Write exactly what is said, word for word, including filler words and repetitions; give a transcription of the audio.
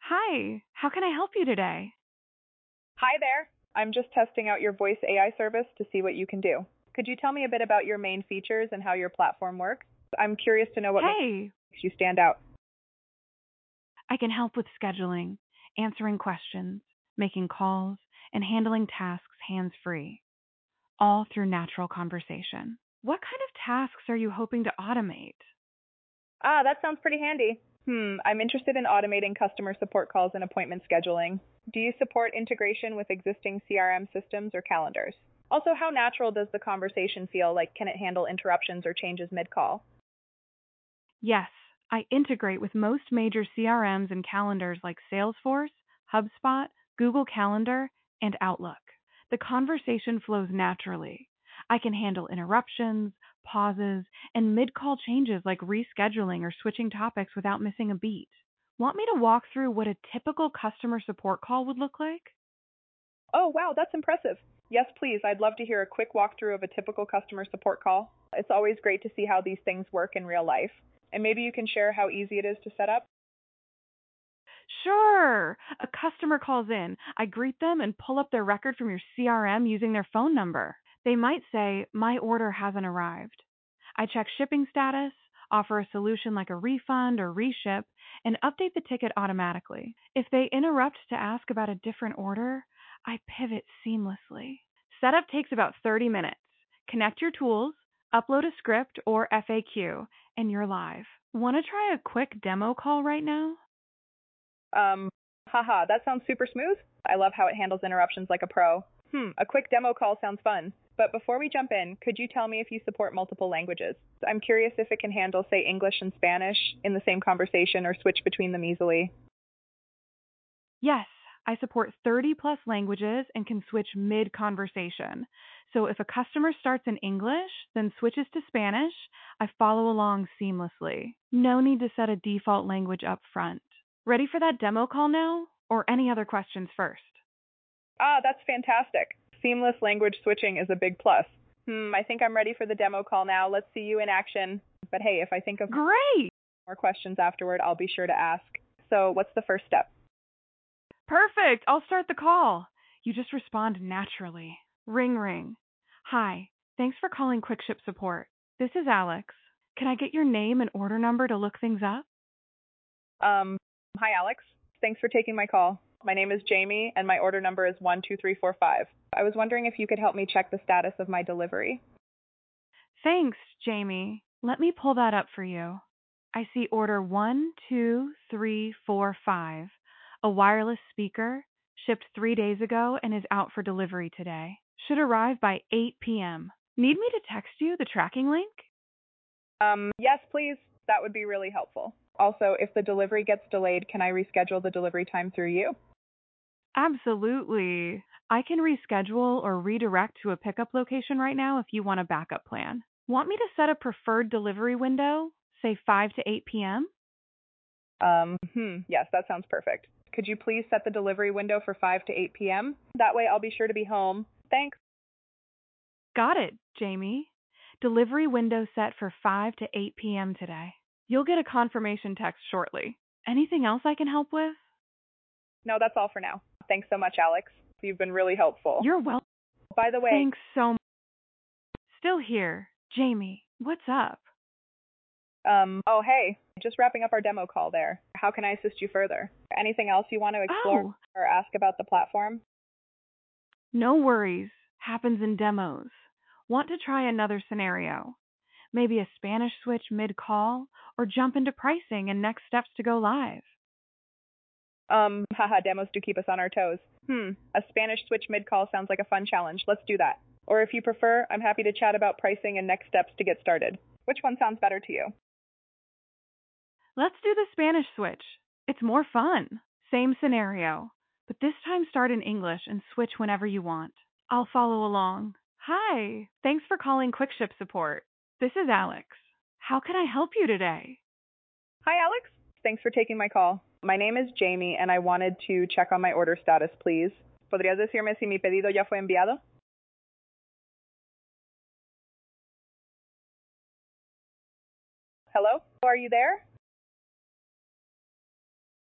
Hi, how can I help you today? Hi there. I'm just testing out your voice A I service to see what you can do. Could you tell me a bit about your main features and how your platform works? I'm curious to know what makes Hey, you stand out. I can help with scheduling, answering questions, making calls, and handling tasks hands free, all through natural conversation. What kind of tasks are you hoping to automate? Ah, that sounds pretty handy. Hmm, I'm interested in automating customer support calls and appointment scheduling. Do you support integration with existing C R M systems or calendars? Also, how natural does the conversation feel? Like, can it handle interruptions or changes mid call? Yes, I integrate with most major C R Ms and calendars like Salesforce, HubSpot, Google Calendar, and Outlook. The conversation flows naturally. I can handle interruptions, pauses, and mid call changes like rescheduling or switching topics without missing a beat. Want me to walk through what a typical customer support call would look like? Oh, wow, that's impressive. Yes, please. I'd love to hear a quick walkthrough of a typical customer support call. It's always great to see how these things work in real life. And maybe you can share how easy it is to set up. Sure. A customer calls in. I greet them and pull up their record from your C R M using their phone number. They might say, "My order hasn't arrived." I check shipping status, offer a solution like a refund or reship, and update the ticket automatically. If they interrupt to ask about a different order, I pivot seamlessly. Setup takes about thirty minutes. Connect your tools, upload a script or F A Q, and you're live. Want to try a quick demo call right now? Um, haha, that sounds super smooth. I love how it handles interruptions like a pro. Hmm, a quick demo call sounds fun. But before we jump in, could you tell me if you support multiple languages? I'm curious if it can handle, say, English and Spanish in the same conversation or switch between them easily. Yes, I support thirty plus languages and can switch mid conversation. So if a customer starts in English, then switches to Spanish, I follow along seamlessly. No need to set a default language up front. Ready for that demo call now? Or any other questions first? Ah, that's fantastic. Seamless language switching is a big plus. Hmm, I think I'm ready for the demo call now. Let's see you in action. But hey, if I think of Great! more questions afterward, I'll be sure to ask. So, what's the first step? Perfect! I'll start the call. You just respond naturally. Ring ring. Hi, thanks for calling Quick Ship Support. This is Alex. Can I get your name and order number to look things up? Um, hi, Alex. Thanks for taking my call. My name is Jamie, and my order number is one two three four five. I was wondering if you could help me check the status of my delivery. Thanks, Jamie. Let me pull that up for you. I see order one two three four five, a wireless speaker, shipped three days ago and is out for delivery today. Should arrive by eight p.m. Need me to text you the tracking link? Um, yes, please. That would be really helpful. Also, if the delivery gets delayed, can I reschedule the delivery time through you? Absolutely. I can reschedule or redirect to a pickup location right now if you want a backup plan. Want me to set a preferred delivery window, say five to eight p.m.? Um, hmm, yes, that sounds perfect. Could you please set the delivery window for five to eight p.m.? That way I'll be sure to be home. Thanks. Got it, Jamie. Delivery window set for five to eight p.m. today. You'll get a confirmation text shortly. Anything else I can help with? No, that's all for now. Thanks so much, Alex. You've been really helpful. You're welcome. By the way, Thanks so much. Still here. Jamie, what's up? um, oh, hey, just wrapping up our demo call there. How can I assist you further? Anything else you want to explore Oh, or ask about the platform? no worries. Happens in demos. Want to try another scenario? Maybe a Spanish switch mid call or jump into pricing and next steps to go live. Um, haha, demos do keep us on our toes. Hmm, a Spanish switch mid-call sounds like a fun challenge. Let's do that. Or if you prefer, I'm happy to chat about pricing and next steps to get started. Which one sounds better to you? Let's do the Spanish switch. It's more fun. Same scenario, but this time start in English and switch whenever you want. I'll follow along. Hi, thanks for calling Quick Ship Support. This is Alex. How can I help you today? Hi, Alex. Thanks for taking my call. My name is Jamie, and I wanted to check on my order status, please. ¿Podrías decirme si mi pedido ya fue enviado? Hello? Are you there?